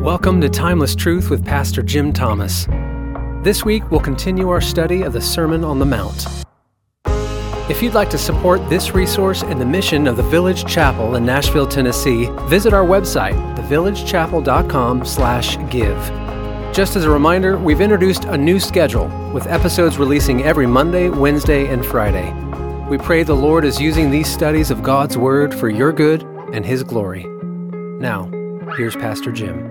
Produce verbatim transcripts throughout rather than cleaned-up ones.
Welcome to Timeless Truth with Pastor Jim Thomas. This week, we'll continue our study of the Sermon on the Mount. If you'd like to support this resource and the mission of the Village Chapel in Nashville, Tennessee, visit our website, the village chapel dot com slash give. Just as a reminder, we've introduced a new schedule with episodes releasing every Monday, Wednesday, and Friday. We pray the Lord is using these studies of God's Word for your good and His glory. Now, here's Pastor Jim.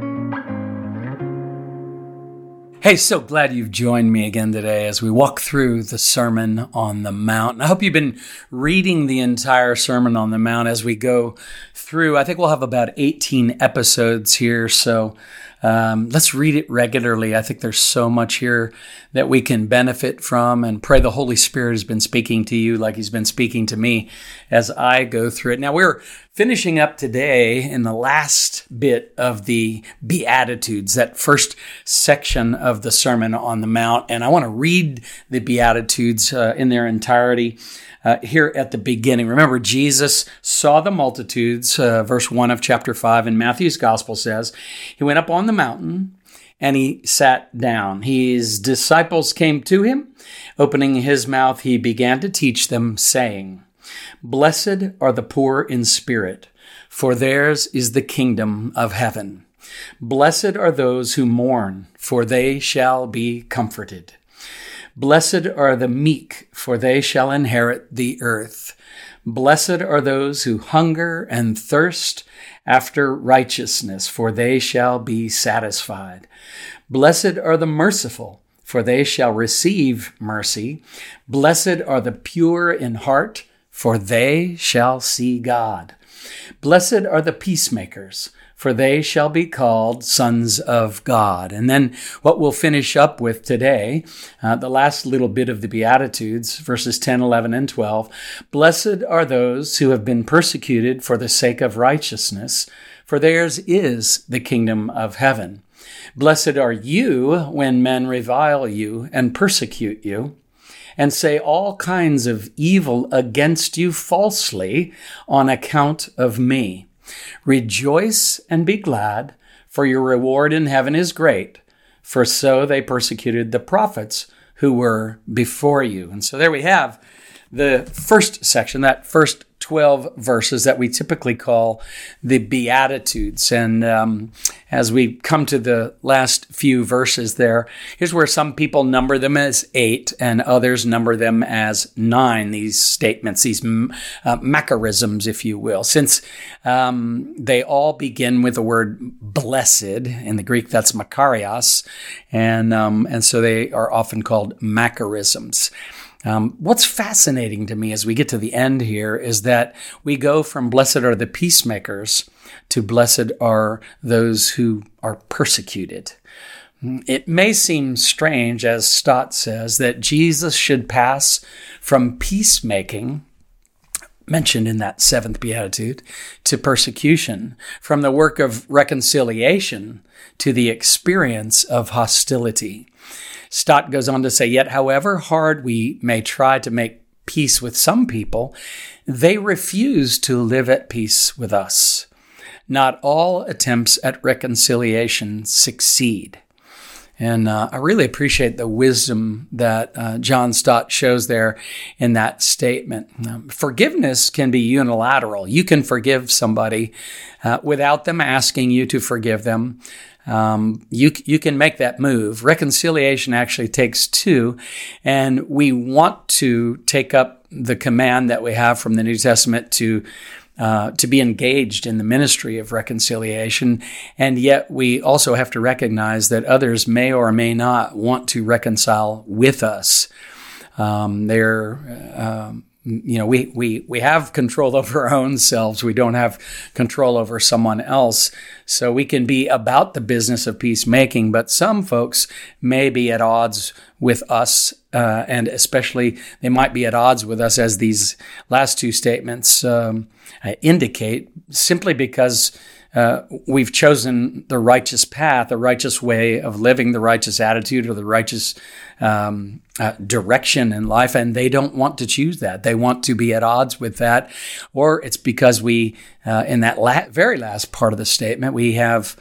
Hey, so glad you've joined me again today as we walk through the Sermon on the Mount. And I hope you've been reading the entire Sermon on the Mount as we go through. I think we'll have about eighteen episodes here, so um, let's read it regularly. I think there's so much here that we can benefit from, and pray the Holy Spirit has been speaking to you like He's been speaking to me as I go through it. Now, we're finishing up today in the last bit of the Beatitudes, that first section of the Sermon on the Mount. And I want to read the Beatitudes uh, in their entirety uh, here at the beginning. Remember, Jesus saw the multitudes, uh, verse one of chapter five in Matthew's Gospel says, He went up on the mountain and He sat down. His disciples came to Him. Opening His mouth, He began to teach them, saying, Blessed are the poor in spirit, for theirs is the kingdom of heaven. Blessed are those who mourn, for they shall be comforted. Blessed are the meek, for they shall inherit the earth. Blessed are those who hunger and thirst after righteousness, for they shall be satisfied. Blessed are the merciful, for they shall receive mercy. Blessed are the pure in heart, for they shall see God. Blessed are the peacemakers, for they shall be called sons of God. And then what we'll finish up with today, uh, the last little bit of the Beatitudes, verses ten, eleven, and twelve. Blessed are those who have been persecuted for the sake of righteousness, for theirs is the kingdom of heaven. Blessed are you when men revile you and persecute you, and say all kinds of evil against you falsely on account of me. Rejoice and be glad, for your reward in heaven is great, for so they persecuted the prophets who were before you. And so there we have the first section, that first twelve verses that we typically call the Beatitudes. And um, as we come to the last few verses there, here's where some people number them as eight and others number them as nine, these statements, these uh, macarisms, if you will, since um, they all begin with the word blessed. In the Greek, that's makarios, and, um, and so they are often called macarisms. Um, what's fascinating to me as we get to the end here is that we go from blessed are the peacemakers to blessed are those who are persecuted. It may seem strange, as Stott says, that Jesus should pass from peacemaking, mentioned in that seventh beatitude, to persecution, from the work of reconciliation to the experience of hostility. Stott goes on to say, yet however hard we may try to make peace with some people, they refuse to live at peace with us. Not all attempts at reconciliation succeed. And uh, I really appreciate the wisdom that uh, John Stott shows there in that statement. Um, forgiveness can be unilateral. You can forgive somebody uh, without them asking you to forgive them. Um, you, you can make that move. Reconciliation actually takes two, and we want to take up the command that we have from the New Testament to uh, to be engaged in the ministry of reconciliation, and yet we also have to recognize that others may or may not want to reconcile with us. Um, they're um, You know, we, we, we have control over our own selves. We don't have control over someone else. So we can be about the business of peacemaking, but some folks may be at odds with us, uh, and especially they might be at odds with us, as these last two statements um, indicate, simply because Uh, we've chosen the righteous path, the righteous way of living, the righteous attitude, or the righteous um, uh, direction in life, and they don't want to choose that. They want to be at odds with that, or it's because we, uh, in that la- very last part of the statement, we have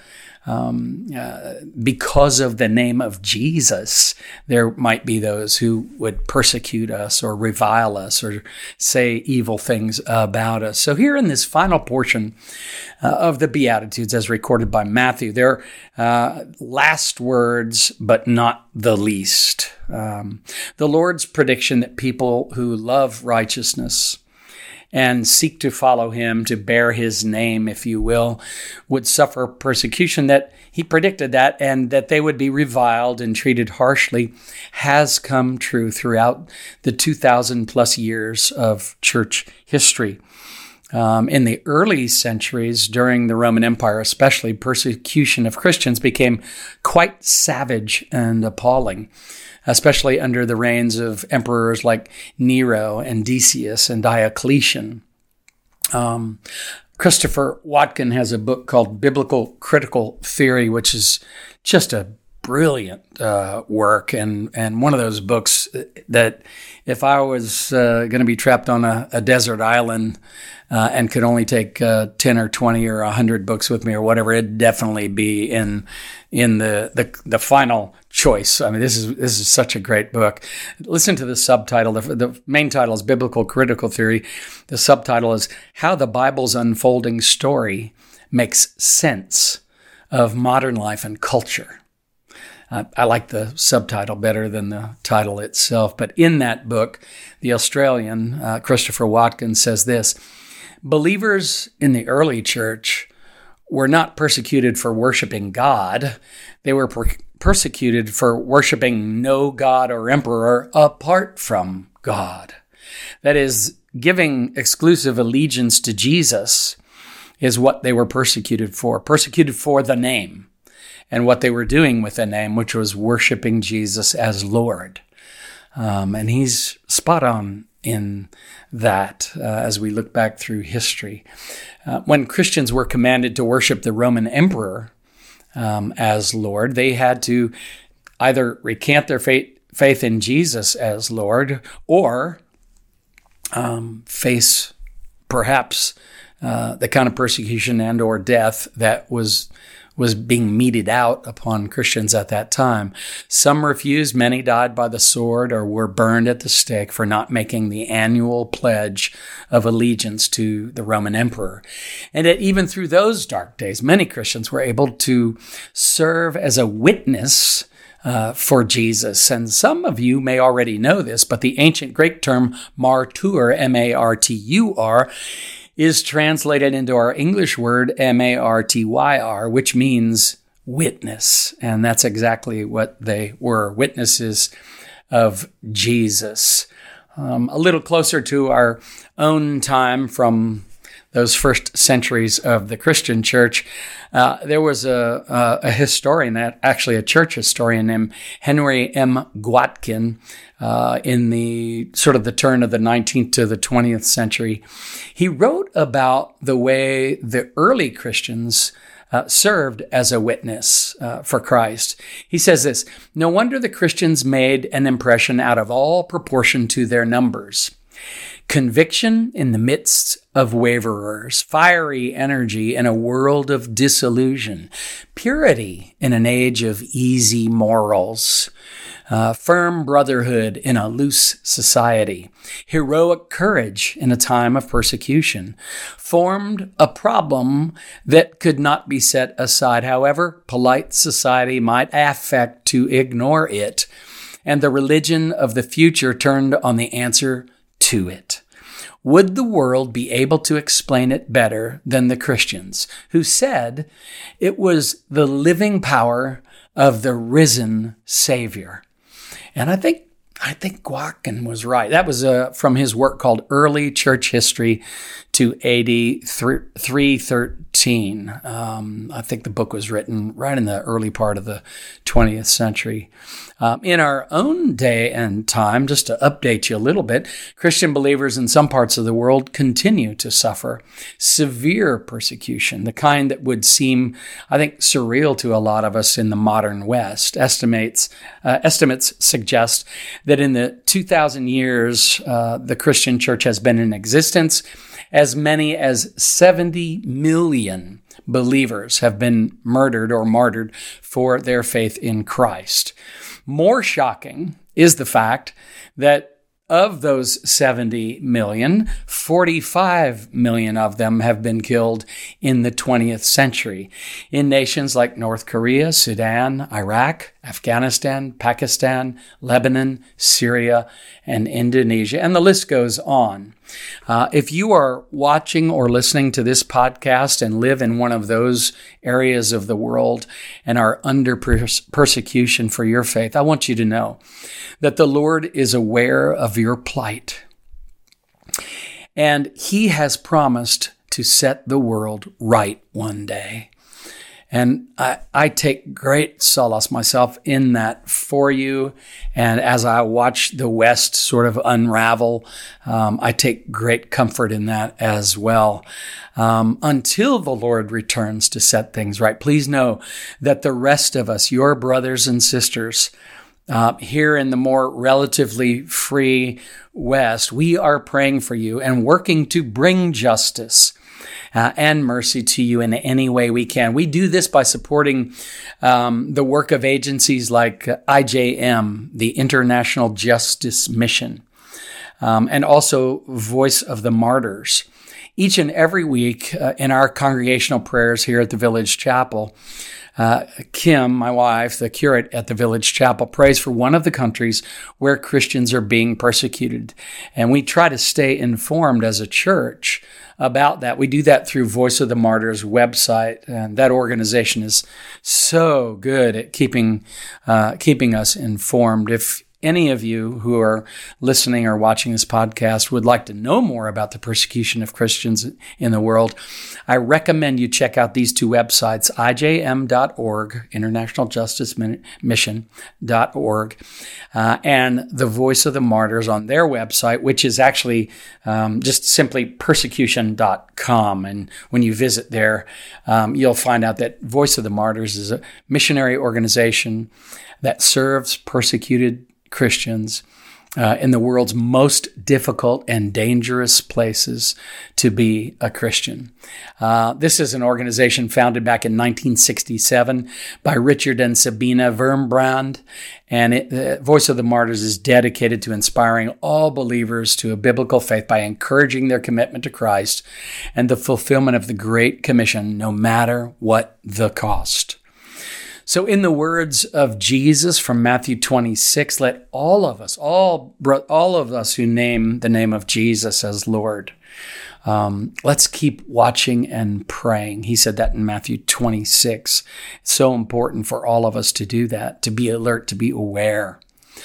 um, uh, because of the name of Jesus, there might be those who would persecute us or revile us or say evil things about us. So here in this final portion uh, of the Beatitudes as recorded by Matthew, they're uh, last words, but not the least. Um, the Lord's prediction that people who love righteousness and seek to follow him, to bear his name, if you will, would suffer persecution, that he predicted that, and that they would be reviled and treated harshly, has come true throughout the two thousand plus years of church history. Um, in the early centuries, during the Roman Empire especially, persecution of Christians became quite savage and appalling, especially under the reigns of emperors like Nero and Decius and Diocletian. Um, Christopher Watkin has a book called Biblical Critical Theory, which is just a brilliant uh, work, and, and one of those books that if I was uh, going to be trapped on a, a desert island uh, and could only take uh, ten or twenty or one hundred books with me or whatever, it'd definitely be in in the, the the final choice. I mean, this is this is such a great book. Listen to the subtitle. The, the main title is Biblical Critical Theory. The subtitle is How the Bible's Unfolding Story Makes Sense of Modern Life and Culture. Uh, I like the subtitle better than the title itself. But in that book, the Australian uh, Christopher Watkin says this: believers in the early church were not persecuted for worshiping God. They were per- persecuted for worshiping no god or emperor apart from God. That is, giving exclusive allegiance to Jesus is what they were persecuted for, persecuted for the name and what they were doing with the name, which was worshiping Jesus as Lord. Um, and he's spot on in that uh, as we look back through history. Uh, when Christians were commanded to worship the Roman emperor um, as Lord, they had to either recant their faith, faith in Jesus as Lord or um, face perhaps uh, the kind of persecution and or death that was was being meted out upon Christians at that time. Some refused, many died by the sword or were burned at the stake for not making the annual pledge of allegiance to the Roman emperor. And yet, even through those dark days, many Christians were able to serve as a witness uh, for Jesus. And some of you may already know this, but the ancient Greek term martyr, M A R T U R, is translated into our English word M A R T Y R, which means witness. And that's exactly what they were, witnesses of Jesus. Um, a little closer to our own time from those first centuries of the Christian church, uh, there was a, a, a historian, actually a church historian named Henry M. Gwatkin, uh, in the sort of the turn of the nineteenth to the twentieth century. He wrote about the way the early Christians uh, served as a witness uh, for Christ. He says this: "No wonder the Christians made an impression out of all proportion to their numbers. Conviction in the midst of waverers, fiery energy in a world of disillusion, purity in an age of easy morals, uh, firm brotherhood in a loose society, heroic courage in a time of persecution, formed a problem that could not be set aside, however polite society might affect to ignore it, and the religion of the future turned on the answer to it. Would the world be able to explain it better than the Christians, who said it was the living power of the risen Savior?" And I think I think Gwatkin was right. That was uh, from his work called Early Church History to A D three thirteen. Um, I think the book was written right in the early part of the twentieth century. Um, in our own day and time, just to update you a little bit, Christian believers in some parts of the world continue to suffer severe persecution, the kind that would seem, I think, surreal to a lot of us in the modern West. Estimates uh, estimates suggest that in the two thousand years uh, the Christian church has been in existence, as many as seventy million believers have been murdered or martyred for their faith in Christ. More shocking is the fact that of those seventy million, forty-five million of them have been killed in the twentieth century in nations like North Korea, Sudan, Iraq, Afghanistan, Pakistan, Lebanon, Syria, and Indonesia. And the list goes on. Uh, if you are watching or listening to this podcast and live in one of those areas of the world and are under pers- persecution for your faith, I want you to know that the Lord is aware of your plight. And He has promised to set the world right one day. And I, I take great solace myself in that for you. And as I watch the West sort of unravel, um, I take great comfort in that as well. Um, until the Lord returns to set things right, please know that the rest of us, your brothers and sisters, Uh, here in the more relatively free West, we are praying for you and working to bring justice uh, and mercy to you in any way we can. We do this by supporting um, the work of agencies like I J M, the International Justice Mission, um, and also Voice of the Martyrs. Each and every week uh, in our congregational prayers here at the Village Chapel, Uh, Kim, my wife, the curate at the Village Chapel, prays for one of the countries where Christians are being persecuted. And we try to stay informed as a church about that. We do that through Voice of the Martyrs website, and that organization is so good at keeping uh, keeping us informed. If any of you who are listening or watching this podcast would like to know more about the persecution of Christians in the world, I recommend you check out these two websites, I J M dot org, International Justice Mission dot org, uh, and the Voice of the Martyrs on their website, which is actually um, just simply persecution dot com. And when you visit there, um, you'll find out that Voice of the Martyrs is a missionary organization that serves persecuted Christians uh, in the world's most difficult and dangerous places to be a Christian. Uh, this is an organization founded back in nineteen sixty-seven by Richard and Sabina Wurmbrand, and it, the Voice of the Martyrs is dedicated to inspiring all believers to a biblical faith by encouraging their commitment to Christ and the fulfillment of the Great Commission, no matter what the cost. So in the words of Jesus from Matthew twenty-six, let all of us, all, all of us who name the name of Jesus as Lord, um, let's keep watching and praying. He said that in Matthew twenty-six. It's so important for all of us to do that, to be alert, to be aware.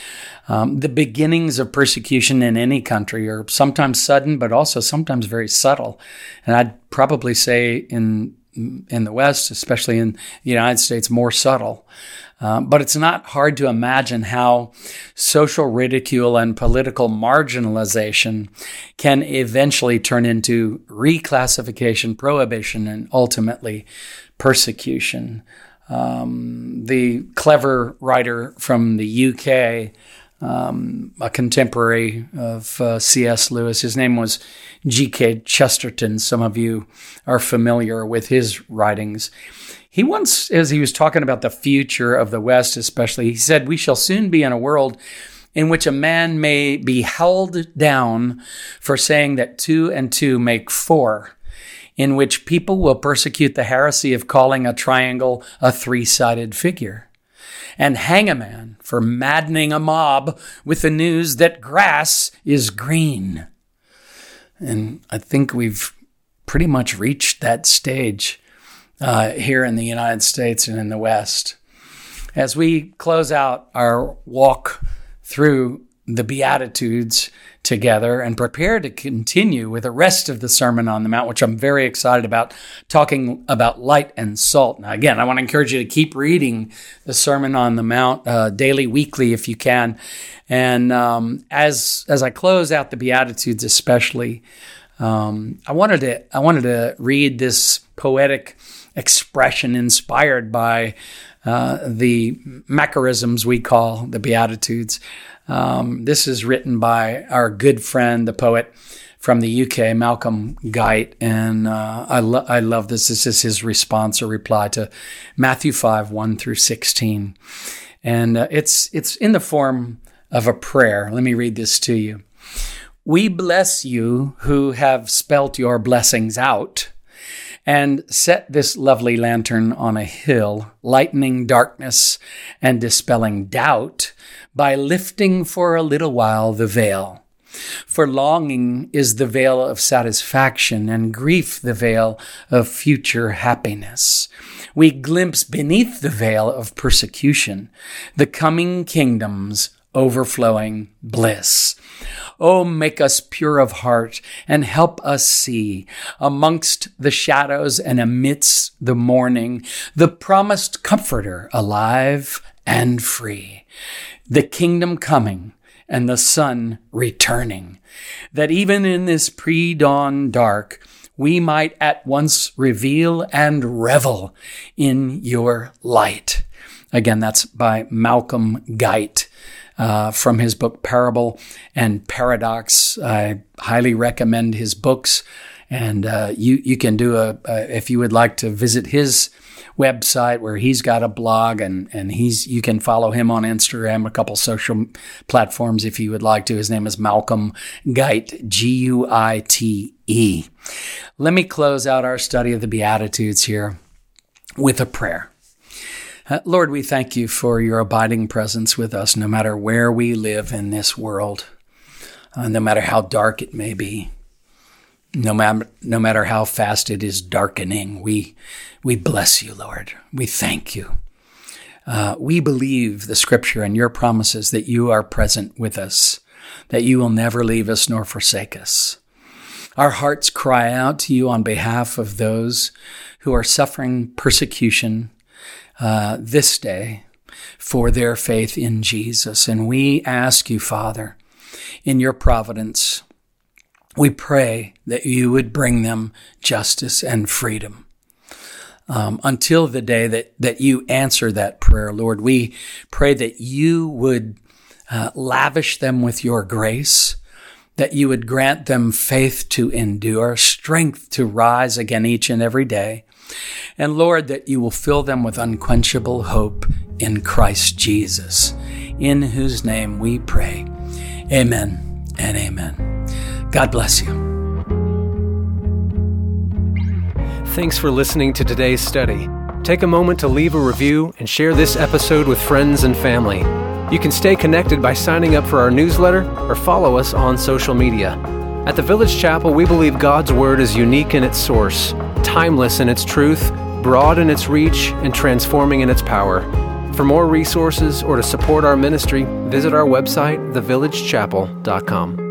Um, the beginnings of persecution in any country are sometimes sudden, but also sometimes very subtle. And I'd probably say in in the West, especially in the United States, more subtle. Um, but it's not hard to imagine how social ridicule and political marginalization can eventually turn into reclassification, prohibition, and ultimately persecution. Um, the clever writer from the U K, Um, a contemporary of uh, C S Lewis. His name was G K Chesterton. Some of you are familiar with his writings. He once, as he was talking about the future of the West especially, he said, "We shall soon be in a world in which a man may be held down for saying that two and two make four, in which people will persecute the heresy of calling a triangle a three-sided figure, and hang a man for maddening a mob with the news that grass is green." And I think we've pretty much reached that stage uh, here in the United States and in the West. As we close out our walk through the Beatitudes together and prepare to continue with the rest of the Sermon on the Mount, which I'm very excited about, talking about light and salt. Now, again, I want to encourage you to keep reading the Sermon on the Mount uh, daily, weekly, if you can. And um, as as I close out the Beatitudes, especially, um, I wanted to I wanted to read this poetic expression inspired by uh, the Macarisms we call the Beatitudes. Um, this is written by our good friend, the poet from the U K, Malcolm Guite, and uh, I, lo- I love this. This is his response or reply to Matthew five, one through sixteen. And uh, it's it's in the form of a prayer. Let me read this to you. We bless you who have spelt your blessings out and set this lovely lantern on a hill, lightening darkness and dispelling doubt by lifting for a little while the veil. For longing is the veil of satisfaction, and grief the veil of future happiness. We glimpse beneath the veil of persecution the coming kingdom's overflowing bliss. Oh, make us pure of heart and help us see amongst the shadows and amidst the mourning the promised comforter alive and free, the kingdom coming and the sun returning, that even in this pre-dawn dark, we might at once reveal and revel in your light. Again, that's by Malcolm Guite uh, from his book Parable and Paradox. I highly recommend his books, and uh, you you can do a, a if you would like to visit his website where he's got a blog, and, and he's you can follow him on Instagram, a couple social platforms if you would like to. His name is Malcolm Guite, G U I T E. Let me close out our study of the Beatitudes here with a prayer. Uh, Lord, we thank you for your abiding presence with us, no matter where we live in this world, uh, no matter how dark it may be. No matter no matter how fast it is darkening, we we bless you, Lord. We thank you. Uh, we believe the Scripture and your promises that you are present with us, that you will never leave us nor forsake us. Our hearts cry out to you on behalf of those who are suffering persecution uh, this day for their faith in Jesus, and we ask you, Father, in your providence, we pray that you would bring them justice and freedom. Um, until the day that, that you answer that prayer, Lord, we pray that you would uh, lavish them with your grace, that you would grant them faith to endure, strength to rise again each and every day, and Lord, that you will fill them with unquenchable hope in Christ Jesus, in whose name we pray. Amen and amen. God bless you. Thanks for listening to today's study. Take a moment to leave a review and share this episode with friends and family. You can stay connected by signing up for our newsletter or follow us on social media. At the Village Chapel, we believe God's Word is unique in its source, timeless in its truth, broad in its reach, and transforming in its power. For more resources or to support our ministry, visit our website, the village chapel dot com.